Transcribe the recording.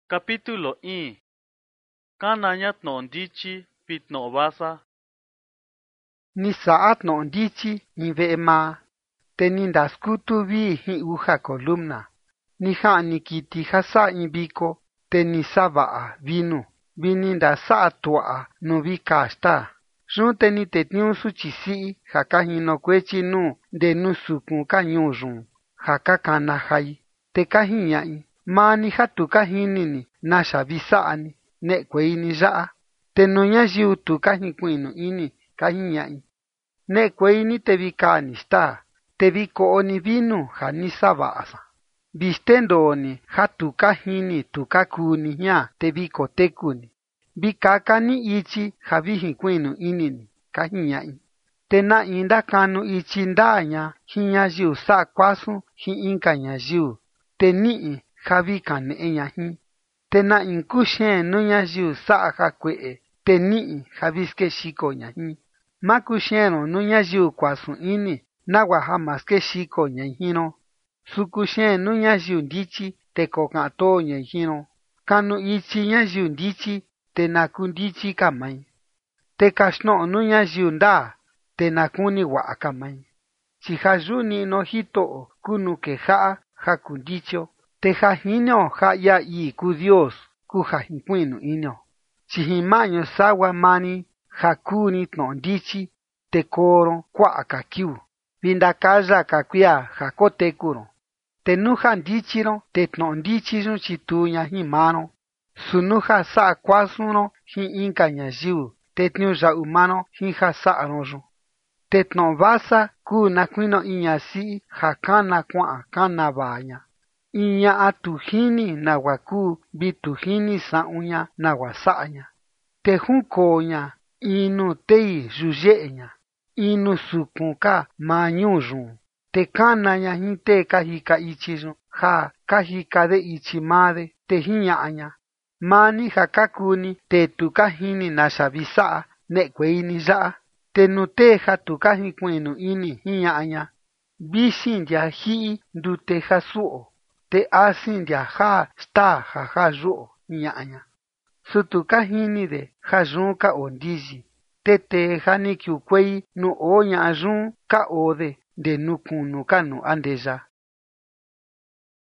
Capítulo 1. Kananyat no ndichi pit no basa. Ni saat no ndichi ni ve'ma, te ni ndaskutu vi hi uja columna. Ni ja'ni kiti ja sa'a in viko, te ni sava'a vinu, vi ni ndasa'a tua'a nu vi kaxta. Yun te ni tetniu suchi si'i ja ka jinokuechi nu nde nu sukun ka ñuu yun, ja ka kana jai, te ka jiña'i: maa ni ja tu ka jini ni naxa vi sa'a ni, ne'ekuei ni ya'a. Te nu ñayiu tu ka jikui'nu ini, ka jiña'i: ne'ekuei ni te vi kaa ni staa, te vi ko'o ni vinu ja ni sava'a. Vi xtendoo ni ja tu ka jini tu ka kuu ni jiaa, te vi koteku ni. Vi kaka ni ichi ja vi jikui'nu ini ni, ka jiña'i. Te na in ndakanu ichi ndaa ña jin ñayiu sa'a kuasun jin inka ñayiu, te ni'i ja vi kane'e ña jin. Te na in kuxeen nu ñayiu sa'a jakue'e, te ni'i ja vi skexiko ña jin. Ma kuxeenro nu ñayiu kuasun ini, nagua ja ma skexiko ñai jinro. Su kuxeen nu ñayiu ndichi, te ko ka'an too ñai jinro. Kanu ichi ñayiu ndichi, te na kundichi ka mai. Te kaxtno'o nu ñayiu ndaa, te na kuni wa'a ka mai. Chi ja yu'u ni'no Jito'o kuu nu keja'a ja kundichio, te ja jinio ja ia ii kuu Dios kuu ja jinkui'nu inio. Chi jin ma'ñu sagua maa ni ja kuu ni tno'o ndichi, te koo‑ro kua'a ka kiu, vi ndakaya ka kuiya ja koteku‑ro. Te nu ja ndichi‑ro, te tno'o ndichi yun chituu ña jin maa‑ro. Su nu ja sa'a kuasun‑ro jin inka ñayiu, te tniuya'u maa‑ro jin ja sa'a‑ro yun. Te tno'o vasa kuu na kuinio in ñasi'i ja kana kua'an kana vaa ña. In ña'a tu jini nagua kuu vi tu jini sa'un ña nagua sa'a ña. Te junkoo ña in nu tei yuye'e ña, in nu sukun ka maa ñuu yun. Te kana ña jin tee ka jika ichi yun ja ka jika de ichi maa de, te jiña'a ña: maa ni ja ka kuu ni tee tu ka jini naxa vi sa'a, ne'ekuei ni ya'a. Te nu tee ja tu ka jikui'nu ini, jiña'a ña: vixin ndia ji'i ndute ja su'o, te asin ndia jaa staa ja jaa yu'o, jiña'a ña. Su tu ka jini de ja yun ka oo ndiyi. Te tee ja ni kiukuei nu oo ña'a yun ka oo de nde nu kunu ka nu andeya.